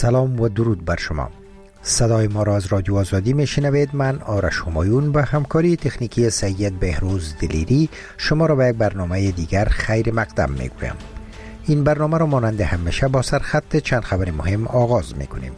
سلام و درود بر شما. صدای ما را از رادیو آزادی میشنوید. من آرش همایون با همکاری تکنیکی سید بهروز دلیری شما را به یک برنامه دیگر خیر مقدم میگویم. این برنامه را مانند همیشه با سرخط چند خبر مهم آغاز میکنیم.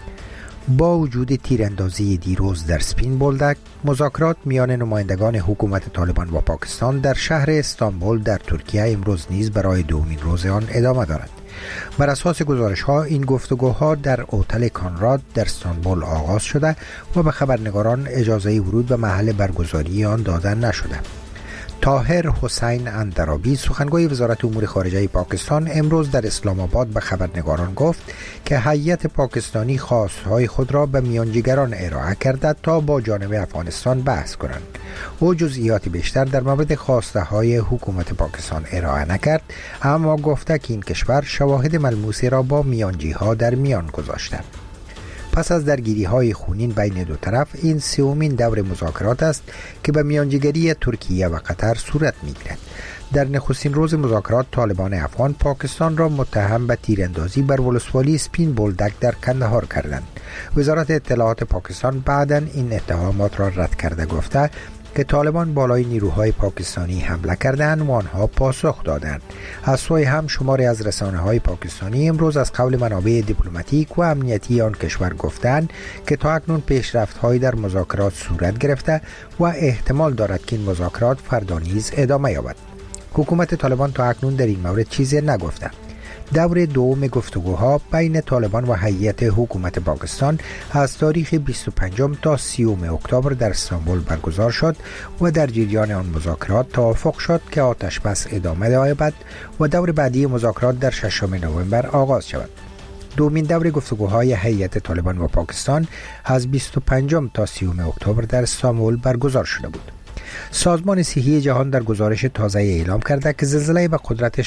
با وجود تیراندازی دیروز در سپین بولدک، مذاکرات میان نمایندگان حکومت طالبان و پاکستان در شهر استانبول در ترکیه امروز نیز برای دومین روز آن ادامه دارد. بر اساس گزارش ها این گفتگوها در هتل کانراد در استانبول آغاز شده و به خبرنگاران اجازه ورود به محل برگزاری آن داده نشده. طاهر حسین اندرابی سخنگوی وزارت امور خارجه پاکستان امروز در اسلام آباد به خبرنگاران گفت که هیئت پاکستانی خواستهای خود را به میانجیگران ارائه کرده تا با جانب افغانستان بحث کنند. او جزئیات بیشتر در مورد خواسته های حکومت پاکستان ارائه نکرد، اما گفته که این کشور شواهد ملموسی را با میانجیها در میان گذاشته. پس از درگیری های خونین بین دو طرف، این سومین دور مذاکرات است که به میانجیگری ترکیه و قطر صورت میگیرد. در نخستین روز مذاکرات، طالبان افغان پاکستان را متهم به تیراندازی بر ولسوالی سپین بولدک در کندهار کردند. وزارت اطلاعات پاکستان بعداً این اتهامات را رد کرده گفته که طالبان بالای نیروهای پاکستانی حمله کردند و آنها پاسخ دادند. از سوی هم شماری از رسانه‌های پاکستانی امروز از قول منابع دیپلماتیک و امنیتی آن کشور گفتند که تا اکنون پیشرفت‌هایی در مذاکرات صورت گرفته و احتمال دارد که این مذاکرات فردا نیز ادامه یابد. حکومت طالبان تا اکنون در این مورد چیزی نگفته. دور دوم گفتگوها بین طالبان و هیئت حکومت پاکستان از تاریخ 25 تا 30 اکتبر در استانبول برگزار شد و در جریان آن مذاکرات توافق شد که آتش بس ادامه یابد و دور بعدی مذاکرات در 6 نوامبر آغاز شود. دومین دور گفتگوهای هیئت طالبان و پاکستان از 25 تا 30 اکتبر در استانبول برگزار شده بود. سازمان صحی جهان در گزارش تازه اعلام کرده که زلزله به قدرت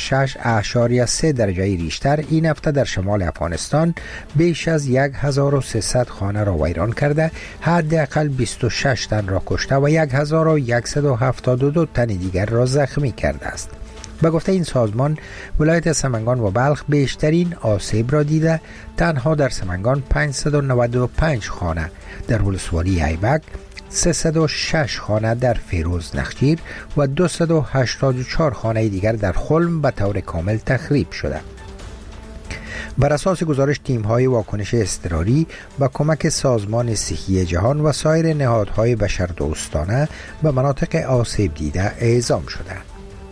6.3 درجه ریشتر این هفته در شمال افغانستان بیش از 1300 خانه را ویران کرده، حداقل 26 تن را کشته و 1172 تن دیگر را زخمی کرده است. به گفته این سازمان، ولایت سمنگان و بلخ بیشترین آسیب را دیده. تنها در سمنگان 595 خانه، در ولسوالی ایبک 306 خانه در فیروز نخجیر و 284 خانه دیگر در خلم به طور کامل تخریب شده. بر اساس گزارش، تیم‌های واکنش اضطراری با کمک سازمان صحی جهان و سایر نهادهای بشردوستانه به مناطق آسیب دیده اعزام شدند.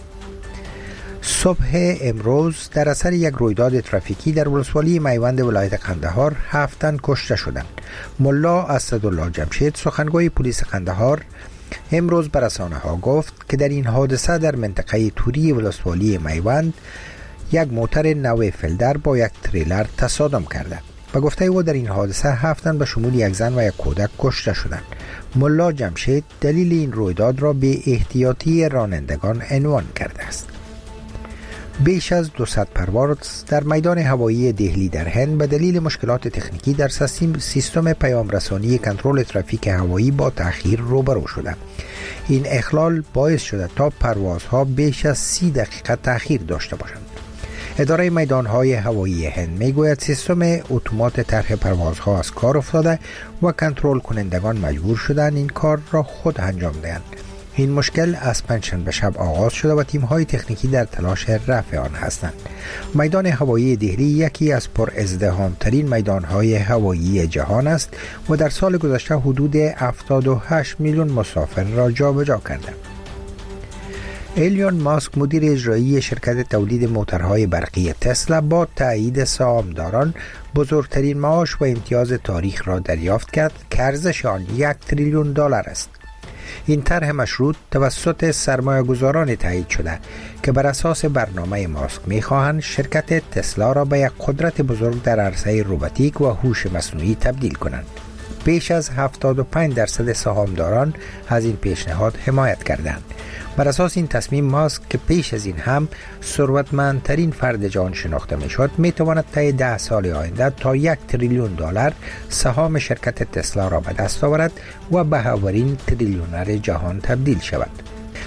صبح امروز در اثر یک رویداد ترافیکی در ولسوالی میوند ولایت قندهار 7 تن کشته شدند. ملا اسدالله جمشید سخنگوی پلیس قندهار امروز به رسانه‌ها گفت که در این حادثه در منطقه توری ولسوالی میوند یک موتر نو فلدر با یک تریلر تصادم کرده. به گفته او در این حادثه 7 تن به شمول یک زن و یک کودک کشته شدند. ملا جمشید دلیل این رویداد را به احتیاطی رانندگان عنوان کرده است. بیش از 200 پرواز در میدان هوایی دهلی در هند به دلیل مشکلات تکنیکی در سیستم پیام رسانی کنترل ترافیک هوایی با تأخیر روبرو شده. این اخلال باعث شده تا پروازها بیش از 30 دقیقه تأخیر داشته باشند. اداره میدانهای هوایی هند میگوید سیستم اتومات طرح پروازها از کار افتاده و کنترل کنندگان مجبور شدند این کار را خود انجام دهند. این مشکل از پنجشنبه شب آغاز شده و تیم‌های تکنیکی در تلاش رفع آن هستند. میدان هوایی دهلی یکی از پر ازدحام‌ترین میدان‌های هوایی جهان است و در سال گذشته حدود 78 میلیون مسافر را جابجا کرده. ایلون ماسک مدیر اجرایی شرکت تولید موتورهای برقی تسلا با تایید سهامداران بزرگترین معاش و امتیاز تاریخ را دریافت کرد که ارزش آن $1 تریلیون است. این طرح مشروط توسط سرمایه‌گذاران تایید شده که بر اساس برنامه ماسک می‌خواهند شرکت تسلا را به یک قدرت بزرگ در عرصه روباتیک و هوش مصنوعی تبدیل کنند. بیش از 75% سهامداران از این پیشنهاد حمایت کردند. بر اساس این تصمیم، ماسک که پیش از این هم ثروتمندترین فرد جهان شناخته میشد، میتواند طی 10 سال آینده تا $1 تریلیون سهام شرکت تسلا را به دست آورد و به اولین تریلیونر جهان تبدیل شود.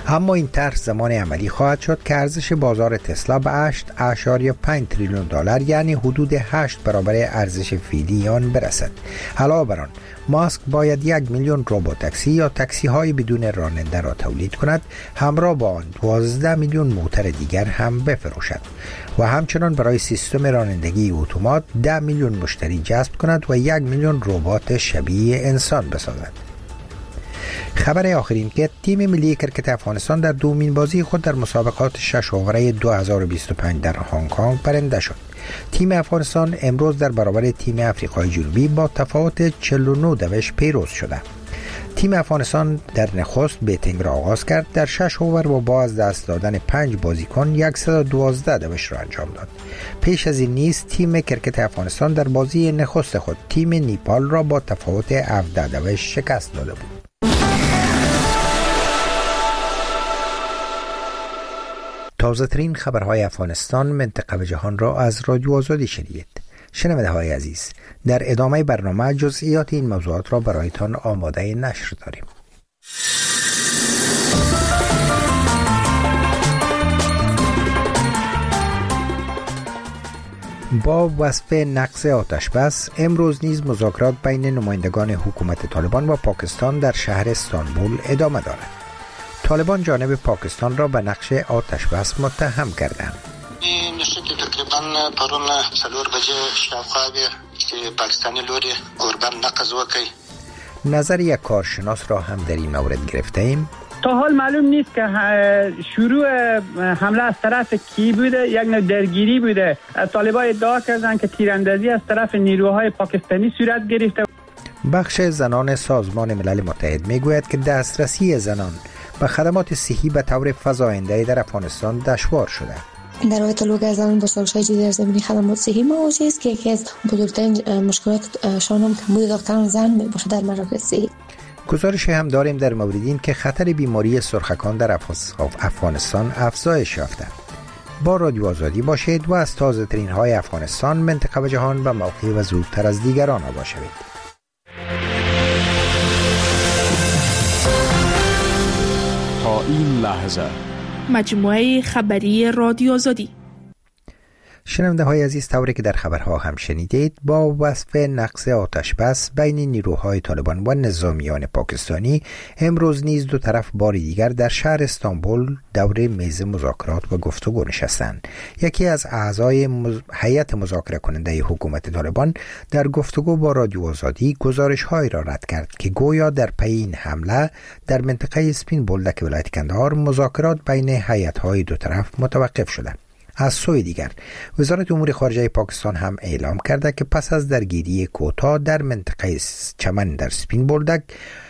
اما این طرح زمان عملی خواهد شد که ارزش بازار تسلا به 8.5 تریلیون دلار یعنی حدود 8 برابر ارزش فعلی آن برسد. علاوه بر آن ماسک باید 1 میلیون روبوتاکسی یا تاکسی های بدون راننده را تولید کند، همراه با آن 12 میلیون موتر دیگر هم بفروشد و همچنان برای سیستم رانندگی اتومات 10 میلیون مشتری جذب کند و 1 میلیون ربات شبیه انسان بسازد. خبر آخرین که تیم ملی کرکت افغانستان در دومین بازی خود در مسابقات 6 اووره 2025 در هنگ کنگ برنده شد. تیم افغانستان امروز در برابر تیم آفریقای جنوبی با تفاوت 49 دوش پیروز شده. تیم افغانستان در نخست بیتینگ را آغاز کرد، در 6 اوور با باز دست دادن 5 بازیکن 112 دوش را انجام داد. پیش از این نیز تیم کرکت افغانستان در بازی نخست خود تیم نیپال را با تفاوت 17 دوش شکست داده بود. تازه ترین خبرهای افغانستان، منطقه و جهان را از رادیو آزادی شنیدید. شنونده های عزیز، در ادامه برنامه جزئیات این موضوعات را برایتان آماده نشر داریم. با وصف نقض آتش بس، امروز نیز مذاکرات بین نمایندگان حکومت طالبان و پاکستان در شهر استانبول ادامه دارد. طالبان جانب پاکستان را به نقض آتش بس متهم کردند. این نشد تقریبا پرون 4 بجه شاوخوا که پاکستانی لوری قربان نقض وکړي. نظر یک کارشناس را هم در این مورد گرفته ایم. تا حال معلوم نیست که شروع حمله از طرف کی بوده، یک نوع درگیری بوده. طالبان ادعا کردند که تیراندازی از طرف نیروهای پاکستانی صورت گرفته. بخش زنان سازمان ملل متحد میگوید که دسترسی زنان به خدمات صحی به طور فزاینده در افغانستان دشوار شده. در واقع طلوع زنان با سالش‌های جدید در زمینه خدمات صحی مواجه است که یکی از بزرگترین مشکلاتشان هم کمبود دکتران زن میباشد در مراکز صحی. گزارش هم داریم در مورد این که خطر بیماری سرخکان در افغانستان افزایش یافته. با رادیو آزادی باشید و از تازه ترین های افغانستان، منطقه و جهان به موقع و زودتر از دیگران آگاه شوید. تا این لحظه مجموعه خبری رادیو آزادی. شنونده های عزیز، طوری که در خبرها هم شنیدید، با وصف نقض آتش بس بین نیروهای طالبان و نظامیان پاکستانی، امروز نیز دو طرف بار دیگر در شهر استانبول دور میز مذاکرات و گفتگو نشستند. یکی از اعضای هیئت مذاکره کننده حکومت طالبان در گفتگو با رادیو آزادی گزارش هایی را رد کرد که گویا در پی این حمله در منطقه اسپین بولدک ولایت کندهار مذاکرات بین هیئت های دو طرف متوقف شده. از سوی دیگر وزارت امور خارجه پاکستان هم اعلام کرده که پس از درگیری کوتاه در منطقه چمن در سپین بولدک،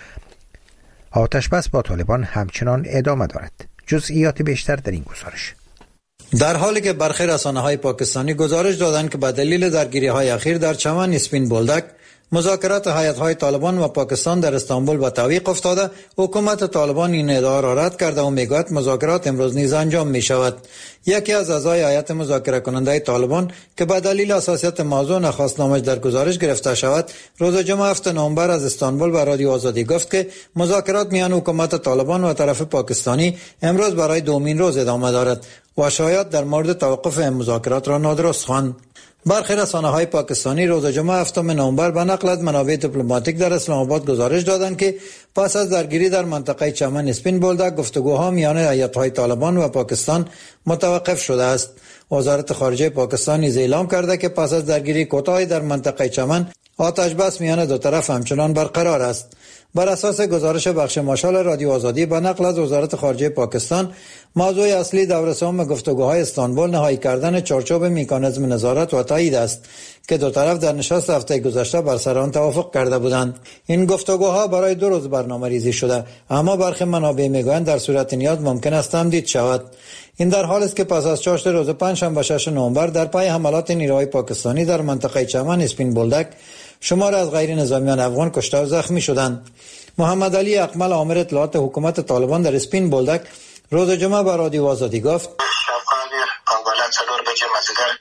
آتش بس با طالبان همچنان ادامه دارد. جزئیات بیشتر در این گزارش. در حالی که برخی رسانه‌های پاکستانی گزارش دادند که به دلیل درگیری‌های اخیر در چمن اسپین بولدک مذاکرات هیئت‌های طالبان و پاکستان در استانبول به تعویق افتاده، حکومت طالبان این ادعا را رد کرده و میگوید مذاکرات امروز نیز انجام می شود. یکی از اعضای هیئت مذاکره کننده طالبان که به دلیل حساسیت موضوع نخواست نامش در گزارش گرفته شود، روز جمعه 7 نوامبر از استانبول به رادیو آزادی گفت که مذاکرات میان حکومت طالبان و طرف پاکستانی امروز برای دومین روز ادامه دارد و شاید در مورد توقف این مذاکرات را نادرست خواند. برخی رسانه‌های پاکستانی روز جمعه 7 نوامبر به نقل از منابع دیپلماتیک در اسلام آباد گزارش دادند که پس از درگیری در منطقه چمن اسپین بولدک گفتگوها میان هیئت‌های طالبان و پاکستان متوقف شده است. وزارت خارجه پاکستان نیز اعلام کرده که پس از درگیری کوتاهی در منطقه چمن آتش بس میان دو طرف همچنان برقرار است. بر اساس گزارش بخش ماشال رادیو آزادی به نقل از وزارت خارجه پاکستان، موضوع اصلی دور سوم گفتگوهای استانبول نهایی کردن چارچوب مکانیزم نظارت و تایید است که دو طرف در نشست هفته گذشته بر سر آن توافق کرده بودند. این گفتگوها برای 2 روز برنامه‌ریزی شده، اما برخی منابع میگویند در صورت نیاز ممکن است تمدید شود. این در حالی است که پس از چاشت روز پنجشنبه 6 نوامبر در پای حملات نیروهای پاکستانی در منطقه چمن اسپین بولدک شمار از غیر نظامیان افغان کشته و زخمی شدند. محمد علی اقمل آمر اطلاعات حکومت طالبان در اسپین بولدک روز جمعه به رادیو آزادی گفت: شاوخوا 4 بجې مازدیګر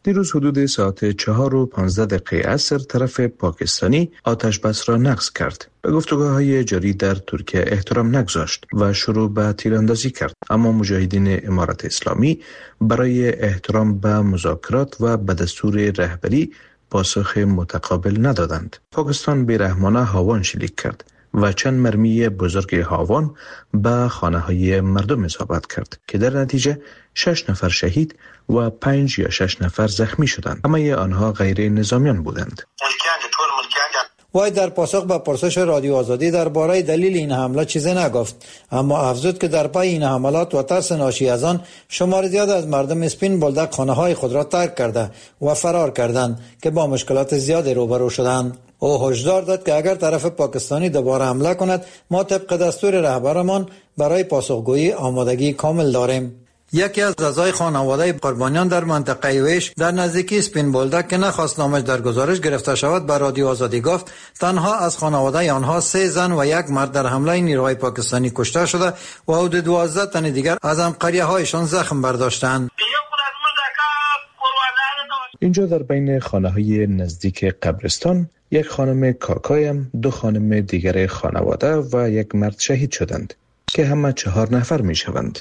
دیروز حدود ساعت 4:15 عصر طرف پاکستانی آتش بس را نقض کرد. به گفتگوهای جاری در ترکیه احترام نگذاشت و شروع به تیراندازی کرد، اما مجاهدین امارت اسلامی برای احترام به مذاکرات و به دستور رهبری پاسخ متقابل ندادند. پاکستان بیرحمانه هاوان شلیک کرد و چند مرمی بزرگ هاوان به خانه های مردم اصابت کرد که در نتیجه 6 نفر شهید و 5 یا 6 نفر زخمی شدند. همه آنها غیر نظامیان بودند. وای در پاسخ به پرسش رادیو آزادی درباره دلیل این حمله چیزی نگفت، اما افزود که در پی این حملات و ترس ناشی از آن شمار زیاد از مردم اسپین بولدک خانه‌های خود را ترک کرده و فرار کردند که با مشکلات زیادی روبرو شدند. او هشدار داد که اگر طرف پاکستانی دوباره حمله کند ما طبق دستور رهبرمان برای پاسخگویی آمادگی کامل داریم. یکی از اعضای خانواده قربانیان در منطقه ویش در نزدیکی اسپین بولدک که نخواست نامش در گزارش گرفته شود به رادیو آزادی گفت تنها از خانواده آنها 3 زن و 1 مرد در حمله نیروهای پاکستانی کشته شده و حدود 12 تن دیگر از همقریه هایشان زخم برداشتند. اینجا در بین خانه های نزدیک قبرستان 1 خانم کاکایم، 2 خانم دیگر خانواده و 1 مرد شهید شدند که همه 4 نفر می شوند.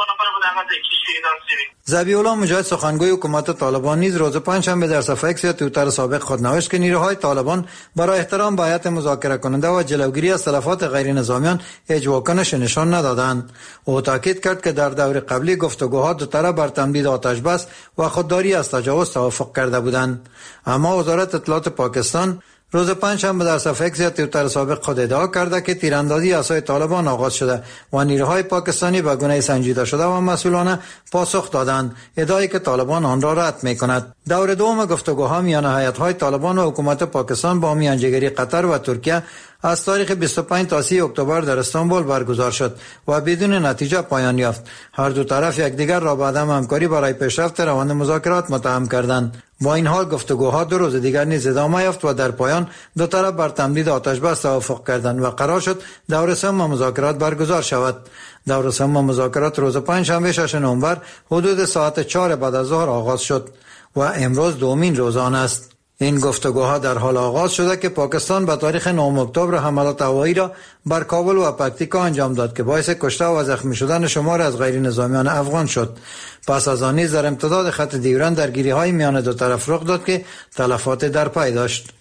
ذبیح‌الله مجاهد سخنگوی حکومت طالبان نیز روز پنجشنبه در صفحه ایکس یا توییتر سابق خود نوشت که نیروهای طالبان برای احترام به هیئت مذاکره کننده و جلوگیری از تلفات غیر نظامیان هیچ واکنش نشان ندادند. او تاکید کرد که در دور قبلی گفتگوها دو طرف بر تمدید آتش بس و خودداری از تجاوز توافق کرده بودند، اما وزارت اطلاعات پاکستان روز پنجشنبه در صفحه ایکس یا توییتر سابق خود ادعا کرده که تیراندازی اسای طالبان آغاز شده و نیروهای پاکستانی به گونه سنجیده شده و مسئولانه پاسخ دادند، ادعایی که طالبان آن را رد می‌کند. دور دوم گفتگوها میان هیئت‌های طالبان و حکومت پاکستان با میانجیگری قطر و ترکیه از تاریخ 25 تا 30 اکتبر در استانبول برگزار شد و بدون نتیجه پایان یافت. هر دو طرف یکدیگر را به عدم همکاری برای پیشرفت روند مذاکرات متهم کردند. با این حال گفتگوها 2 روز دیگر نیز ادامه یافت و در پایان دو طرف بر تمدید آتش بس توافق کردند و قرار شد دور سوم مذاکرات برگزار شود. دور سوم مذاکرات روز پنجشنبه 6 نوامبر حدود ساعت 4 بعد از ظهر آغاز شد و امروز دومین روز آن است. این گفتگوها در حال آغاز شده که پاکستان به تاریخ 9 اکتبر حملات هوایی را بر کابل و پکتیکا انجام داد که باعث کشته و زخمی شدن شمار از غیر نظامیان افغان شد. پس از آن نیز در امتداد خط دیورند درگیری‌های میان دو طرف رخ داد که تلفات در پی داشت.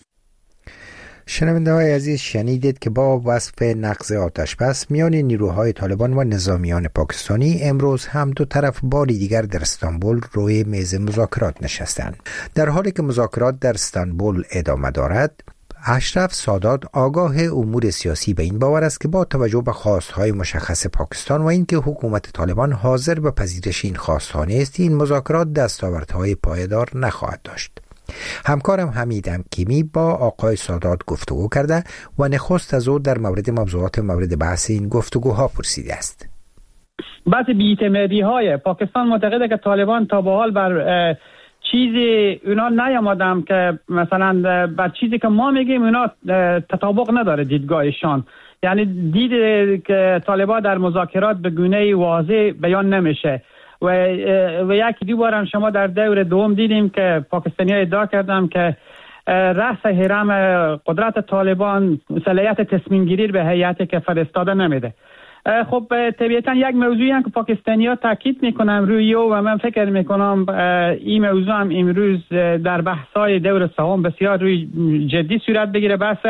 شنونده های عزیز، شنیدید که با وصف نقض آتش بس میان نیروهای طالبان و نظامیان پاکستانی امروز هم دو طرف باری دیگر در استانبول روی میز مذاکرات نشستند. در حالی که مذاکرات در استانبول ادامه دارد، اشرف سادات آگاه امور سیاسی به این باور است که با توجه به خواستهای مشخص پاکستان و اینکه حکومت طالبان حاضر به پذیرش این خواستها نیست، این مذاکرات دستاوردهای پایدار نخواهد داشت. همکارم حمید امکیمی با آقای سادات گفتگو کرده و نخست از او در مورد موضوعات مورد بحث این گفتگوها پرسیده است. بحث بی‌اعتمادی‌های پاکستان معتقده که طالبان تا به حال بر چیزی اونا نیامدن که مثلا بر چیزی که ما میگیم اونا تطابق نداره دیدگاهشان. یعنی دید که طالبان در مذاکرات به گونه واضح بیان نمیشه و یکی دو بار هم شما در دور دوم دیدیم که پاکستانی‌ها ادعا کردن که رأس هرم قدرت طالبان صلاحیت تصمیم گیری به هیئتی که فرستاده نمیده. خب طبیعتا یک موضوعی هم که پاکستانی‌ها تاکید میکنن روی و من فکر میکنم این موضوع هم امروز در بحث‌های دور سوم بسیار روی جدی صورت بگیره، بحث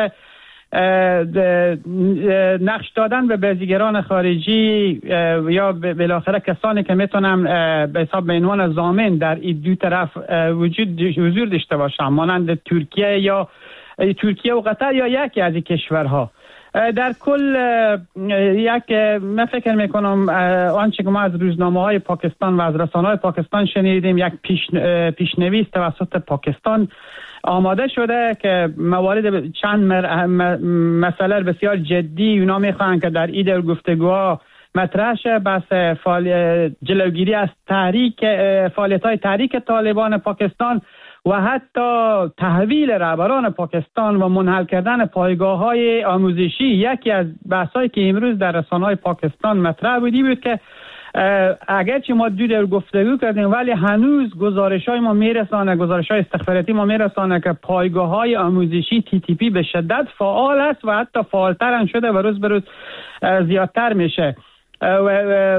نقش دادن به بازیگران خارجی یا بالاخره کسانی که میتونن به حساب به عنوان ضامن در این دو طرف حضور داشته باشن، مانند ترکیه و قطر یا یکی از این کشورها. در کل من فکر میکنم آنچه که ما از روزنامه‌های پاکستان و از رسانه‌های پاکستان شنیدیم یک پیشنویس توسط پاکستان آماده شده که موارد چند مسئله بسیار جدی اونا میخوان که در این دور گفتگوها مطرح شه، بس جلوگیری از فعالیت‌های تحریک طالبان پاکستان و حتی تحویل رهبران پاکستان و منحل کردن پایگاه‌های آموزشی. یکی از بحث‌هایی که امروز در رسانه‌های پاکستان مطرح بود که اگرچه ما دو گفتگو کردیم ولی هنوز گزارش‌های ما میرسانه، گزارش‌های استخباراتی ما میرسانه که پایگاه‌های آموزشی TTP به شدت فعال است و حتی فعالتر هم شده و روز به روز زیادتر میشه.